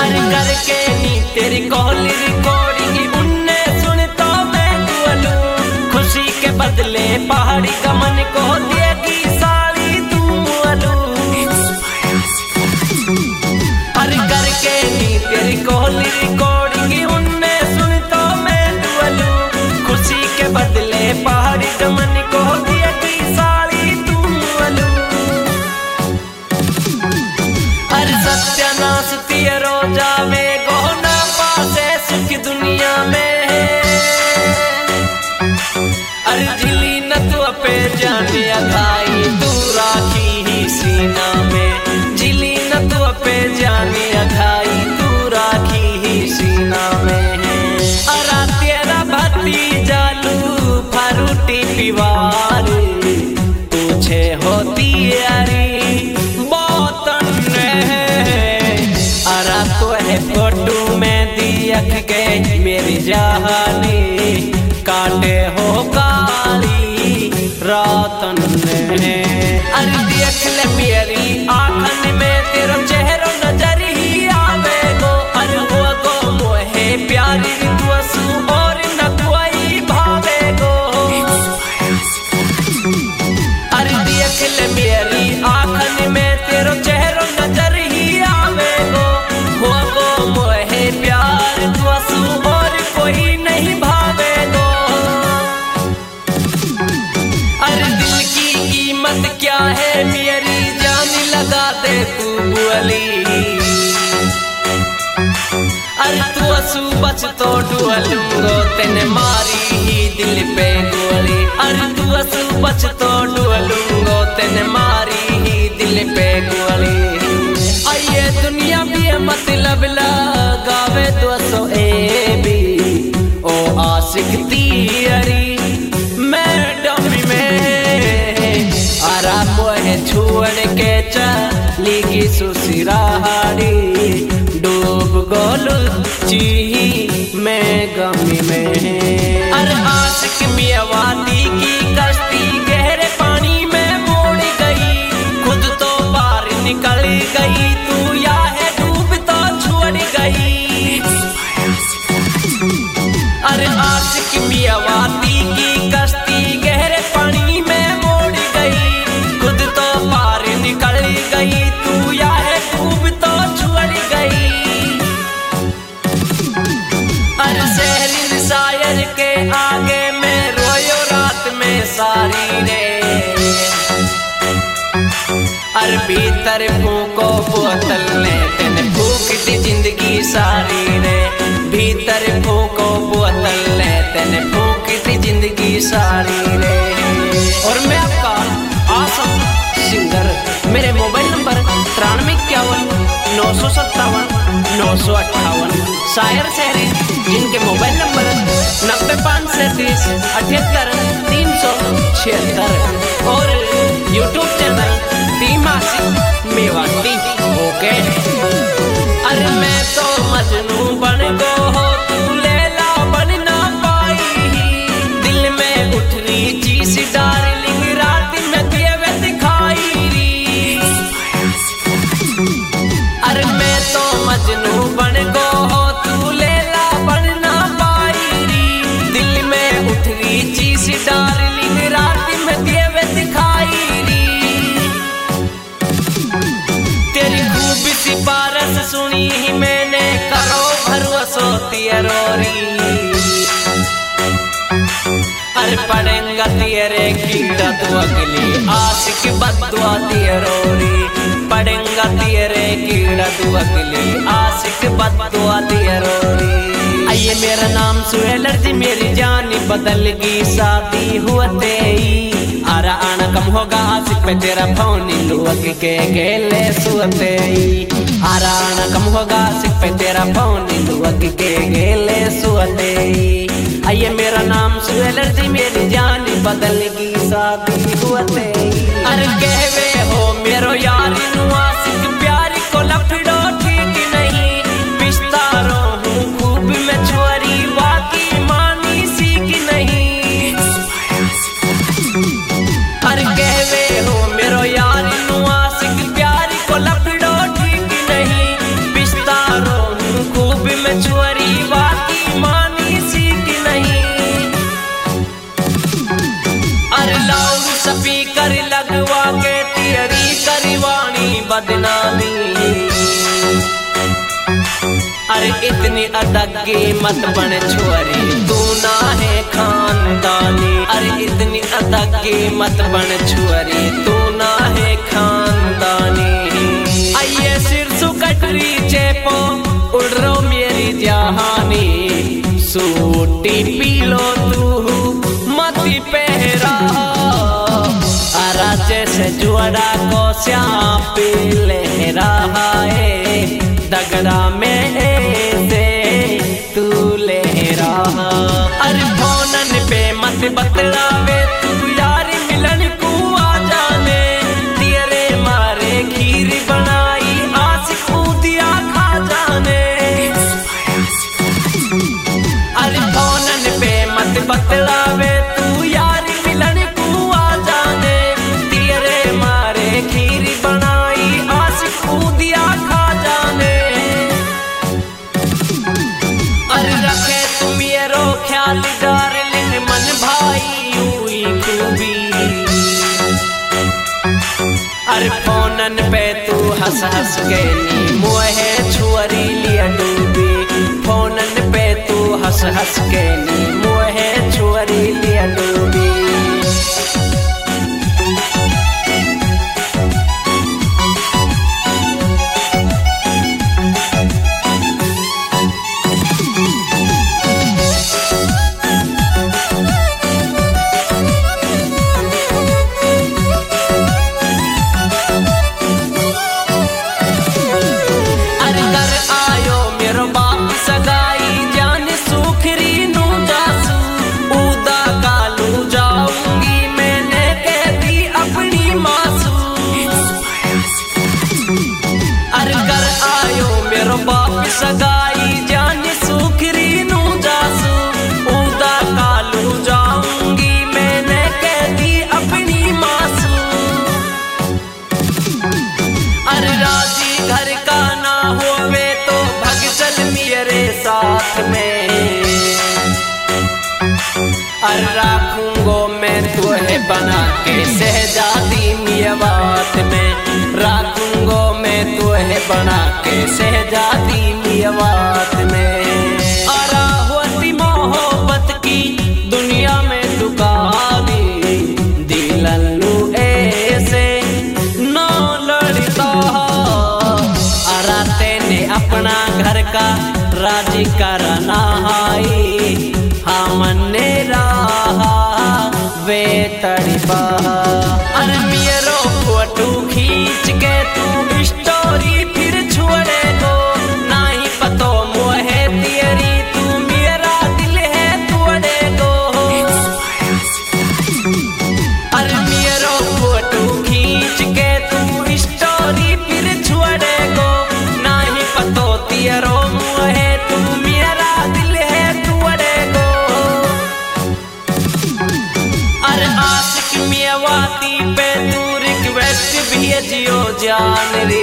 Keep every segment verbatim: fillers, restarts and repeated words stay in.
अरे करके नी तेरी कॉल रिकॉर्डिंग उनने सुन तो मैं बोलूं, खुशी के बदले पहाड़ी का मन को देगी साली तू बोलूं। अरे करके नी तेरी कॉल रिकॉर्डिंग उनने सुन तो मैं बोलूं, खुशी के बदले पहाड़ी का मन को देगी साली तू बोलूं। अरे सत्यानाश तेरो जावे गोना पासे सुख दुनिया में, अरे झिली न तू पे जाने अघाई तू राखी ही सीना में, झिली न तू पे जाने अघाई तू राखी ही सीना में। अरा तेरा भती जालू फरूटी पिवार तुझे होती यारी फोटो में दियक के मेरी जहानी काटे हो काली रातन ने। अरे देख ले मेरी आँखन में तेरा चेहरा नजर ही आवे गो, अरे वो गो मोहे प्यारी तुसु और न कोई भावे गो। अरे देख ले मेरी आँखन में तेरा चेहरा नजर ही आवे गो, प्यार तुसु और कोई नहीं भावे गो। अरे दिल की कीमत क्या है मेरी जान लगा दे तू बोली, अरे तुसु बच तो डुअलूंगो तेने मारी ही दिल पे गोली, अरे तुसु बच तो डुअलूंगो तेने मारी ही दिल पे गोली। आइए दुनिया भी मतलब लगावे दोसो ए भी ओ आशिक तियरी मैडम में। आरा मोहे छोड़ के चली गी सुसिराड़ी डूब गोलू ची में गमी में। अरे आशिक मियावाती की कश्ती गहरे पानी में मोड़ गई, खुद तो बाहर निकल गई तू या है डूब तो छोड़ गई। अरे आशिक मियावाती की कश्ती गहरे पानी में मोड़ गई, खुद तो पार निकल गई तू या है डूब तो छोड़ गई। अरे शहरी शायर के आगे मैं रोयो रात में सारी रे, अरे भीतर फूको बोतल ने तेने फूक दी जिंदगी सारी रे, भीतर फूको बोतल ने तेने फूक दी जिंदगी सारी रे। और मैं आपका आसम सिंगर, मेरे मोबाइल नंबर तिरानवे इक्यावन नौ सौ सत्तावन नौ सौ अट्ठावन। शायर शहरी जिनके मोबाइल नंबर नब्बे पाँच सैंतीस अठहत्तर तीन सौ छिहत्तर और यूट्यूब चैनल मेवाती ओके। अरे मैं तो मजनू बन गो हो तू लैला बन ना पाई, दिल में उठ रही चीज डार्लिंग रात में देवे दिखाई री। अरे मैं तो मजनू बन गो हो तू लैला बन ना पाई री, दिल में उठ रही चीज डार्लिंग रात में देवे दिखाई री। तेरी खूब सी पारस सुनी ही मैंने करो भरोसो तियरोरी, अरे पड़ेगा तेरे कीड़ा तू अगली आशिक बदुआ तियरोरी, पड़ेगा तेरे कीड़ा तू अगली आशिक बदुआ तियरोरी। आइए मेरा नाम सुहेलर जी मेरी जान बदल गई शादी हुआ तेई, आरा आना कम होगा आशिक पे तेरा फोन लुक के गेले सुते, आरा आना कम होगा आशिक पे तेरा फोन लुक के गेले सुते। आइए मेरा नाम सुहेलर जी मेरी जान बदल गई शादी हुआ तेई। अरे कहवे हो मेरो यार आशिक प्यार को लफड़ो ठीक नहीं, पिछतारो हूँ खूब मैं छोरी बाकी मानी सीख नहीं। अरे कहवे हो मेरो यार आशिक प्यार को लफड़ो ठीक नहीं, पिछतारो बदनामी। अरे इतनी अदगी मत बन छोरी तू ना है खानदानी। अरे इतनी अदगी मत बन छोरी तू ना है खानदानी। आइए सिरसु कटरी चेपो उड़ रो मेरी जहानी। सूटी पीलो तू मती पहरा अरा जैसे जुड़ा को श्याम पी लहरा है। दगड़ा में ऐसे तू लहरा। अरे फोनन पे मत बतलावे तू यार मिलन को आ जाने। तेरे मारे खीर बनाई आशिक दिया खा जाने। अरे फोनन पे मत बतलावे तू यार मिलन को आ जाने। तेरे मारे खीर बनाई आशिक दिया खा जाने। अरे रखे तुम ये रो ख्याल डार्लिंग मन भाई हुई खूबी। अरे फोनन पे तू हंस हंस के नी मोहे छुअरी लिया डूबी। फोनन पे तू हंस हंस के नी मोहे छुअरी लिया डूबी। सगाई जान सुखरी नू जासू उदा कालू जाऊंगी मैंने कह दी अपनी मासू। अरे राजी घर का ना होवे तो भग चल मेरे साथ में। अरे राखूंगो मैं तुहे बना के शहजादी मियावात में। राखूंगो मैं तुहे बना के शहजादी मियावात में। अरा होती मोहब्बत की दुनिया में दुकानी। दिलल्लू ऐसे ना लड़ता। अरा तेने अपना घर का राजी करना है। हमने रहा वे तड़पा। अरे मेरो फोटो खींच के तू स्टोरी फिर छोड़े दो। ना ही पतो मोहे तेरी तू मेरा दिल है तोड़े दो। अरे मेरो फोटो खींच के तू स्टोरी फिर छोड़े दो। ना ही पतो तेरो मोहे तू मेरा दिल है तोड़े दो। अरे आशिक मेवाती पे तू रिक्वेस्ट भेजियो जान रे।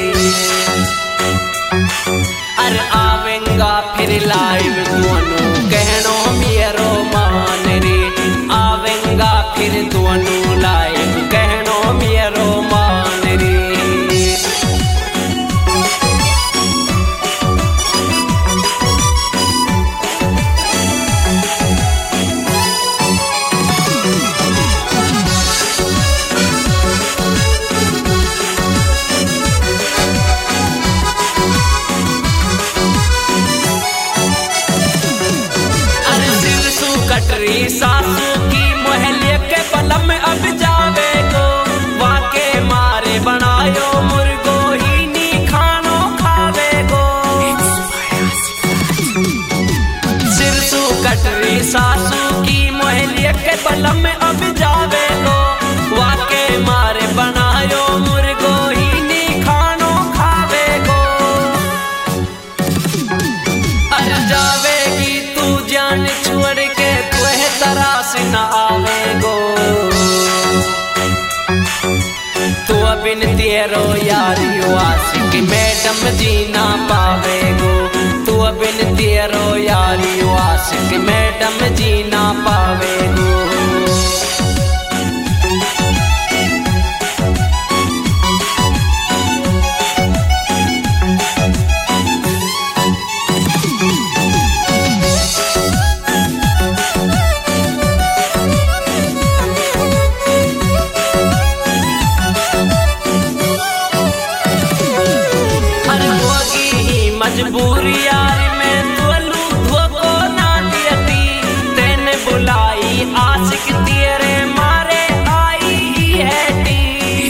अरे आवेंगा फिर लाइव दोनों कहनो मेरो मान रे। आवेंगा फिर दोनों लाइव कहनो मेरो मान रे। कटरी सासू की मोहल्ले के बलम अब जावे को। वाके मारे बनायो मुर्गो ही नी खानो खावे को। सिरसू कटरी सासू की मोहल्ले के बलम अब जावे को। वाके मारे बनायो मुर्गो ही नी खानो खावे को। अरे जावेगी तू जान छोड़ के तरास न आवेगो। तू बिन तेरो यारियो आशिक मैडम जी ना पावेगो। तू बिन तेरो यारियो आशिक मैडम जी ना पावेगो। मजबूरी यार में तुअलू धोको ना दियती तेने बुलाई आशिक तेरे मारे आई है टी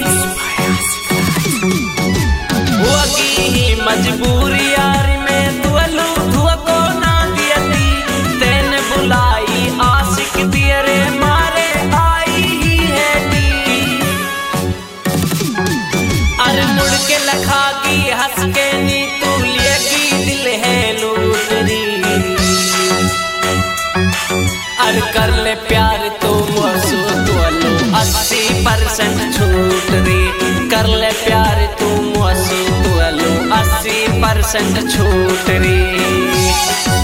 वगी मजबूरी यार में तुअलू धोको ना दियती तेने बुलाई आशिक तेरे मारे आई है टी अरे मुड़ के लखा की हंस के नी तू लेगी दिल है लूटरी अर कर ले प्यार तो मुझसे तुअलू अस्सी परसेंट छूट रे कर ले प्यार तू मुझसे तुअलू अस्सी परसेंट छूट रे।